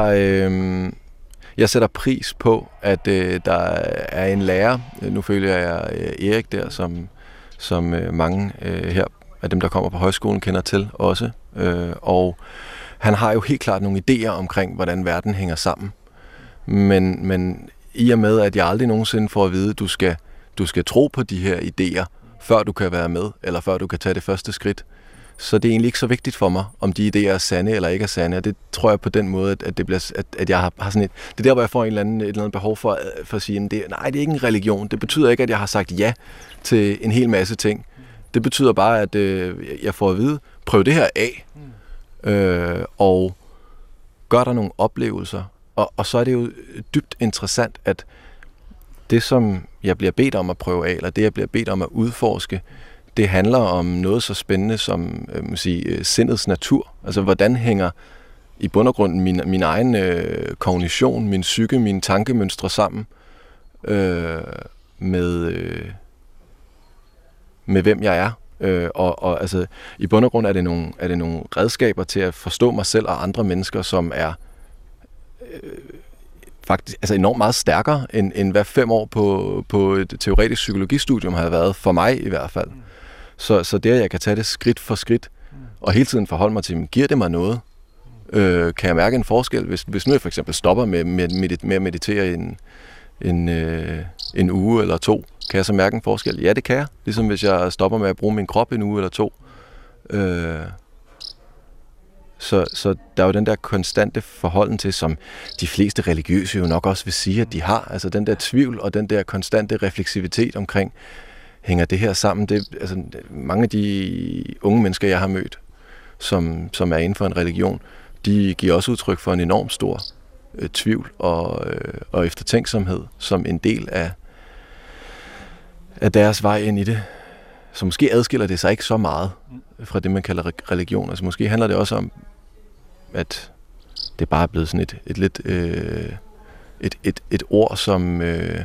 jeg sætter pris på, at der er en lærer. Nu følger jeg Erik der, som mange her af dem, der kommer på højskolen, kender til også. Og han har jo helt klart nogle idéer omkring, hvordan verden hænger sammen. Men i og med, at jeg aldrig nogensinde får at vide, at du skal tro på de her idéer, før du kan være med, eller før du kan tage det første skridt, så det er egentlig ikke så vigtigt for mig, om de idéer er sande eller ikke er sande. Og det tror jeg på den måde, at det bliver, at jeg har sådan et... Det er der, hvor jeg får et eller andet behov for at sige, nej, det er ikke en religion. Det betyder ikke, at jeg har sagt ja til en hel masse ting. Det betyder bare, at jeg får at vide, prøv det her af, og gør der nogle oplevelser. Og så er det jo dybt interessant, at det, som jeg bliver bedt om at prøve af, eller det, jeg bliver bedt om at udforske, det handler om noget så spændende som sindets natur. Altså, hvordan hænger i bund og grund min egen kognition, min psyke, mine tankemønstre sammen med hvem jeg er. Og altså, i bund og grund er det nogle redskaber til at forstå mig selv og andre mennesker, som er faktisk altså enormt meget stærkere, end hvad 5 år på et teoretisk psykologistudium har været, for mig i hvert fald. Så det, at jeg kan tage det skridt for skridt, og hele tiden forholde mig til, giver det mig noget? Kan jeg mærke en forskel? Hvis nu jeg for eksempel stopper med at meditere en uge eller 2, kan jeg så mærke en forskel? Ja, det kan jeg. Ligesom hvis jeg stopper med at bruge min krop en uge eller 2. Så der er jo den der konstante forholden til, som de fleste religiøse jo nok også vil sige, at de har. Altså den der tvivl og den der konstante refleksivitet omkring, hænger det her sammen? Altså, mange af de unge mennesker, jeg har mødt, som er inden for en religion, de giver også udtryk for en enorm stor tvivl og eftertænksomhed som en del af deres vej ind i det. Så måske adskiller det sig ikke så meget fra det, man kalder religion. Altså måske handler det også om, at det bare er blevet sådan et ord, som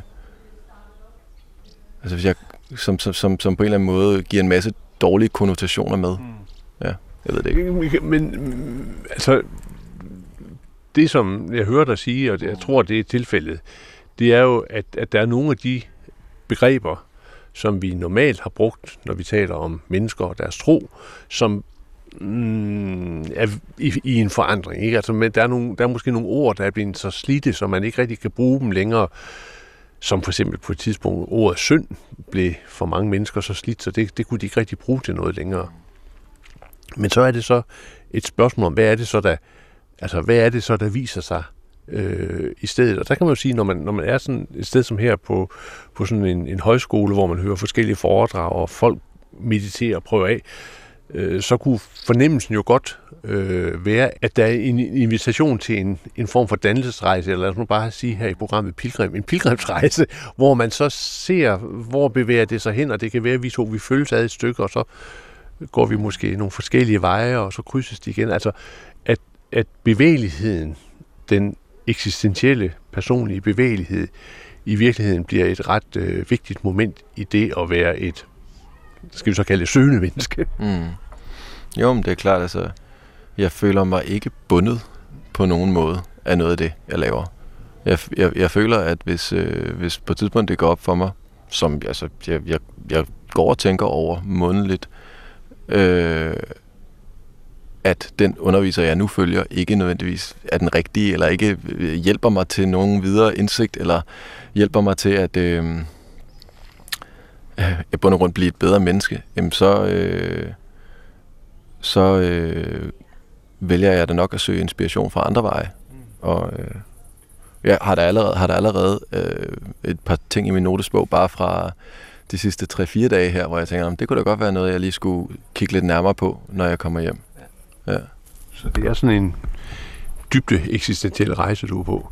altså hvis jeg som på en eller anden måde giver en masse dårlige konnotationer med. Ja, jeg ved det ikke. Men altså, det som jeg hører dig sige, og jeg tror, det er tilfældet, det er jo, at der er nogle af de begreber, som vi normalt har brugt, når vi taler om mennesker og deres tro, som er i en forandring. Ikke? Altså, der er måske nogle ord, der er blevet så slidte, så man ikke rigtig kan bruge dem længere. Som for eksempel på et tidspunkt ordet synd blev for mange mennesker så slidt, så det kunne de ikke rigtig bruge til noget længere. Men så er det så et spørgsmål om, hvad er det så, der viser sig i stedet. Og der kan man jo sige, når man er sådan et sted som her på sådan en højskole, hvor man hører forskellige foredrag, og folk mediterer og prøver af, så kunne fornemmelsen jo godt være, at der er en invitation til en form for dannelsesrejse, eller lad os nu bare sige her i programmet Pilgrim, en pilgrimsrejse, hvor man så ser, hvor bevæger det sig hen, og det kan være, at vi følges ad et stykke, og så går vi måske nogle forskellige veje, og så krydses de igen. Altså, at bevægeligheden, den eksistentielle, personlige bevægelighed, i virkeligheden bliver et ret vigtigt moment i det at være et, skal vi så kalde det, søgende menneske. Jo, men det er klart, altså, jeg føler mig ikke bundet på nogen måde af noget af det, jeg laver. Jeg føler, at hvis på et tidspunkt det går op for mig, som altså, jeg går og tænker over månedligt, at den underviser, jeg nu følger, ikke nødvendigvis er den rigtige, eller ikke hjælper mig til nogen videre indsigt, eller hjælper mig til at i bund og grund blive et bedre menneske, jamen så vælger jeg da nok at søge inspiration fra andre veje. Og jeg har der allerede et par ting i min notesbog, bare fra de sidste 3-4 dage her, hvor jeg tænker, det kunne da godt være noget, jeg lige skulle kigge lidt nærmere på, når jeg kommer hjem. Ja. Så det er sådan en dybde eksistentiel rejse, du er på?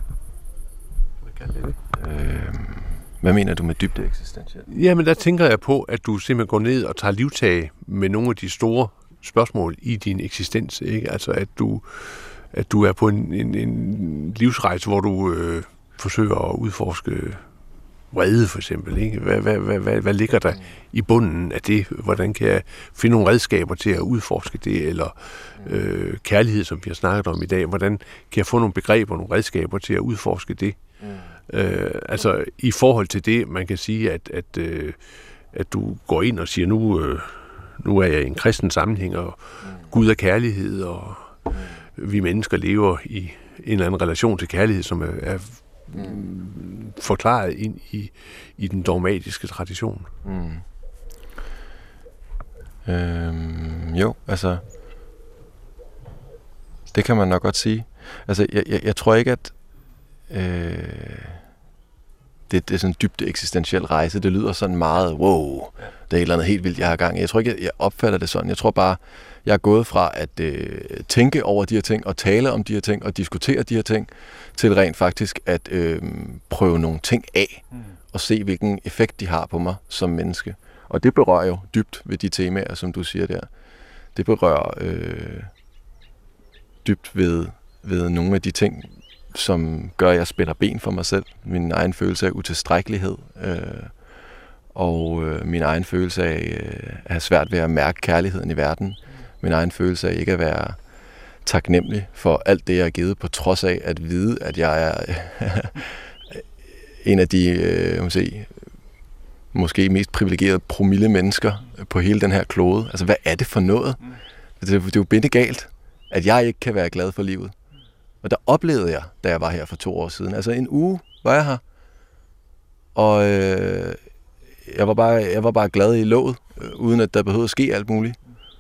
Hvad mener du med dybde eksistentiel? Jamen, der tænker jeg på, at du simpelthen går ned og tager livtag med nogle af de store spørgsmål i din eksistens, ikke? Altså, at du er på en livsrejse, hvor du forsøger at udforske vrede, for eksempel, ikke? Hvad ligger der i bunden af det? Hvordan kan jeg finde nogle redskaber til at udforske det? Eller kærlighed, som vi har snakket om i dag. Hvordan kan jeg få nogle begreber, nogle redskaber til at udforske det? Altså, i forhold til det, man kan sige, at du går ind og siger, nu er jeg i en kristen sammenhæng, og Gud er kærlighed, og vi mennesker lever i en eller anden relation til kærlighed, som er forklaret ind i den dogmatiske tradition. Jo, altså det kan man nok godt sige. Altså jeg tror ikke, at det er sådan en dybt eksistentiel rejse. Det lyder sådan meget, wow, det er et eller andet helt vildt, jeg har gang i. Jeg tror ikke, jeg opfatter det sådan. Jeg tror bare, jeg er gået fra at tænke over de her ting, og tale om de her ting, og diskutere de her ting, til rent faktisk at prøve nogle ting af, og se, hvilken effekt de har på mig som menneske. Og det berører jo dybt ved de temaer, som du siger der. Det berører dybt ved nogle af de ting, som gør, at jeg spænder ben for mig selv. Min egen følelse af utilstrækkelighed, og min egen følelse af at have svært ved at mærke kærligheden i verden. Min egen følelse af ikke at være taknemmelig for alt det, jeg har givet, på trods af at vide, at jeg er en af de måske mest privilegerede promille mennesker på hele den her klode. Altså, hvad er det for noget? Det er jo bindegalt, at jeg ikke kan være glad for livet. Og der oplevede jeg, da jeg var her for 2 år siden. Altså en uge var jeg her. Og jeg var bare glad i låget, uden at der behøvede at ske alt muligt.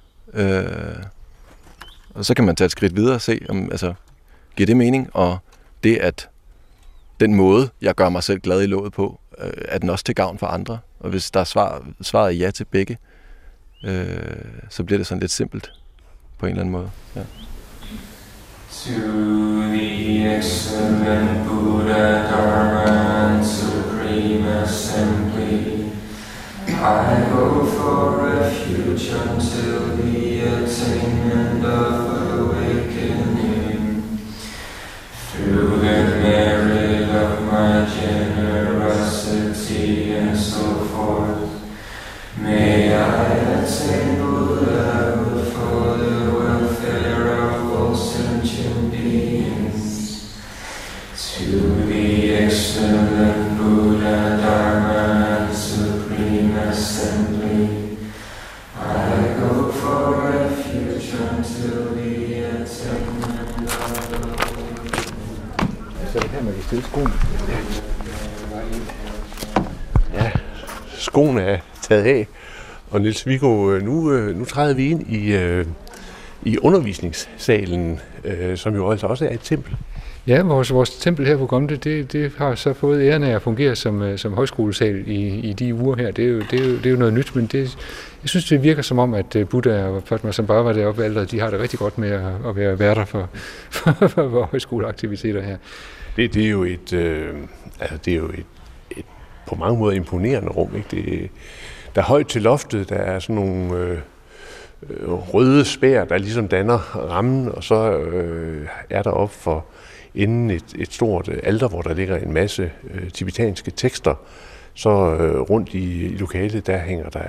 Og så kan man tage et skridt videre og se, om giver det mening? Og det, at den måde, jeg gør mig selv glad i låget på, er den også til gavn for andre. Og hvis der er svaret ja til begge, så bliver det sådan lidt simpelt på en eller anden måde. Ja. To the excellent Buddha, Dharma, and Supreme Assembly, I go for refuge until the attainment of awakening. Through the merit of my generosity and so forth, may I attain Buddhahood for the welfare of all sentient beings. To the excellent Buddha, Dharma, and Supreme Assembly, I go for refuge until the attainment of awakening. Så det her, man kan stille skoen. Ja, skoene er taget af. Og Niels Viggo, nu træder vi ind i undervisningssalen, som jo altså også er et tempel. Ja, vores tempel her på Gomde, det har så fået æren af at fungere som højskolesal i de uger her. Det er jo noget nyt, men jeg synes, det virker som om, at Buddha og Padma, som bare var deroppe allerede, de har det rigtig godt med at være værter for højskoleaktiviteter her. Det er jo et på mange måder imponerende rum, ikke? Der er højt til loftet, der er sådan nogle røde spær, der ligesom danner rammen, og så er der op for enden et stort alter, hvor der ligger en masse tibetanske tekster. Så rundt i lokalet, der hænger der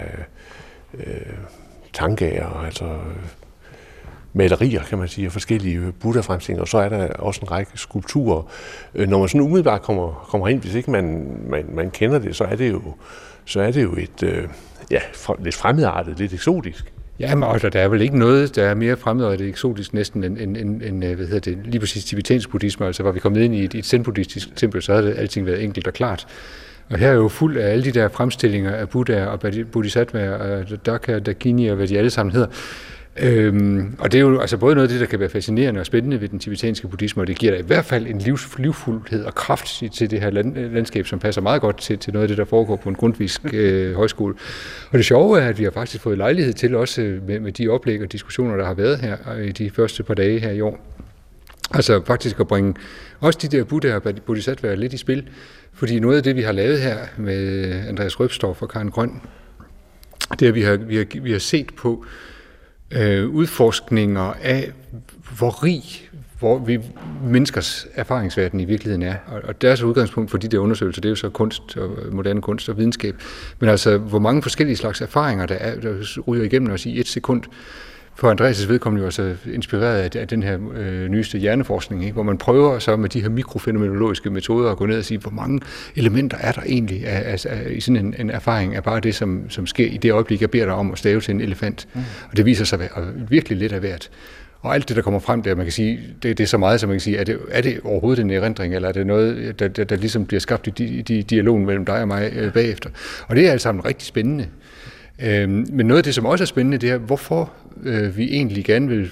tangaer, altså malerier, kan man sige, og forskellige Buddha-fremstillinger, og så er der også en række skulpturer. Når man sådan umiddelbart kommer ind, hvis ikke man kender det, så er det jo et lidt fremmedartet, lidt eksotisk. Ja, men der er vel ikke noget, der er mere fremmedartet eksotisk næsten end lige præcis tibetansk buddhisme. Altså var vi kommet ind i et zen-buddhistisk tempel, så havde det alting været enkelt og klart. Og her er jo fuld af alle de der fremstillinger af Buddha og Bodhisattva og Dakha, Dakini og hvad de alle sammen hedder. Og det er jo altså både noget af det, der kan være fascinerende og spændende ved den tibetanske buddhisme, og det giver da i hvert fald en livfuldhed og kraft til det her landskab, som passer meget godt til noget af det, der foregår på en grundtvigsk højskole. Og det sjove er, at vi har faktisk fået lejlighed til også med de oplæg og diskussioner, der har været her i de første par dage her i år. Altså faktisk at bringe også de der Buddha og Bodhisattva lidt i spil, fordi noget af det, vi har lavet her med Andreas Røbstorff og Karen Grøn, det er, at vi har set på udforskninger af, hvor rig vi menneskers erfaringsverden i virkeligheden er. Og deres udgangspunkt for de der undersøgelser, det er jo så kunst og moderne kunst og videnskab. Men altså, hvor mange forskellige slags erfaringer der ryger igennem os i 1 sekund. for Andreas' vedkommende jo også inspireret af den her nyeste hjerneforskning, ikke? Hvor man prøver så med de her mikrofænomenologiske metoder at gå ned og sige, hvor mange elementer er der egentlig i sådan en erfaring af bare det, som sker i det øjeblik, jeg beder dig om at stave til en elefant. Og det viser sig at være virkelig lidt af hvert. Og alt det, der kommer frem der, man kan sige, det er så meget, som man kan sige, er det overhovedet en erindring, eller er det noget, der ligesom bliver skabt i dialogen mellem dig og mig bagefter? Og det er alt sammen rigtig spændende. Men noget af det, som også er spændende, det er, hvorfor vi egentlig gerne vil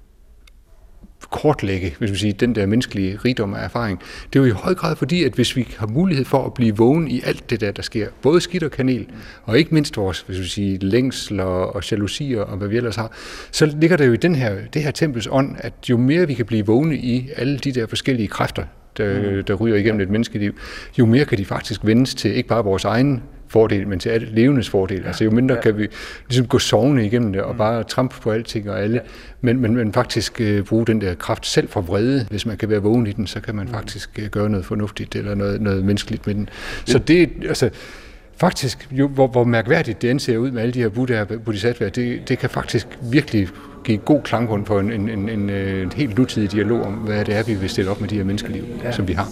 kortlægge, hvis vi siger, den der menneskelige rigdom af erfaring. Det er jo i høj grad fordi, at hvis vi har mulighed for at blive vågen i alt det der sker, både skidt og kanel, og ikke mindst vores, hvis vi siger, længsler og jalousier og hvad vi ellers har, så ligger der jo i det her tempels ånd, at jo mere vi kan blive vågne i alle de der forskellige kræfter, der ryger igennem et menneskeliv, jo mere kan de faktisk vendes til ikke bare vores egen fordel, men til alt levendes fordel. Altså jo mindre kan vi ligesom gå sovende igennem det og bare trampe på alting og alle, men faktisk bruge den der kraft selv for vrede. Hvis man kan være vågen i den, så kan man faktisk gøre noget fornuftigt eller noget menneskeligt med den. Så det altså faktisk, jo, hvor mærkværdigt det end ser ud med alle de her bodhisattvaer, det kan faktisk virkelig give god klangbund for en helt nutidig dialog om, hvad det er, vi vil stille op med de her menneskeliv, som vi har.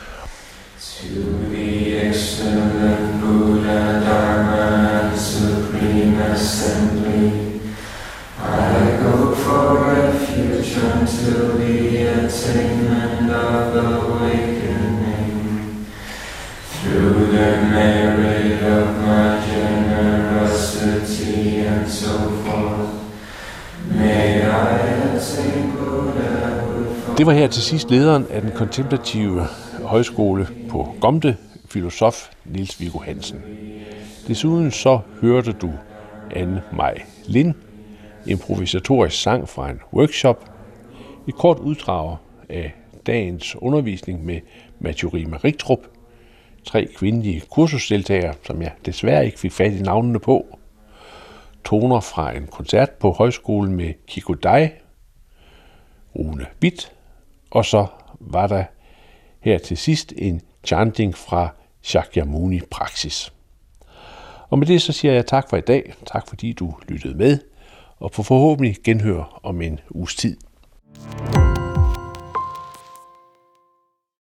To the excellent Buddha, Dharma, and Supreme Assembly, I go for refuge until the attainment of awakening. Through the merit of my generosity and so forth, may I attain Buddhahood. Det var her til sidst lederen af den kontemplative højskole på Gomde, filosof Niels Viggo Hansen. Desuden så hørte du Anne Maj Lind, improvisatorisk sang fra en workshop, et kort uddrag af dagens undervisning med Mathieu Richtrup, 3 kvindelige kursusdeltagere, som jeg desværre ikke fik fat i navnene på, toner fra en koncert på højskolen med Kiko Dai, Rune Bitt, og så var der her til sidst en chanting fra Shakyamuni Praksis. Og med det så siger jeg tak for i dag. Tak fordi du lyttede med, og på forhåbentlig genhør om en uges tid.